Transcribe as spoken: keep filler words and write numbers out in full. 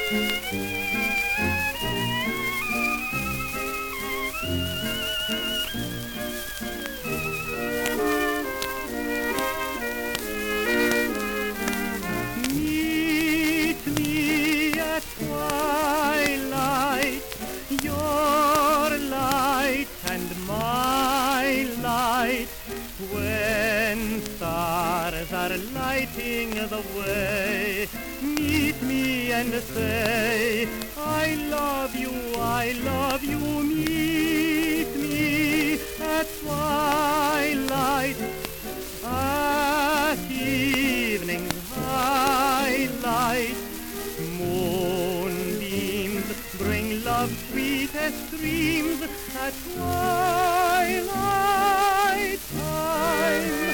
Meet me at twilight, your light and my light, when stars are lighting the way. Meet me and say, I love you, I love you. Meet me at twilight, at evening's highlight. Moonbeams bring love's sweetest dreams at twilight. I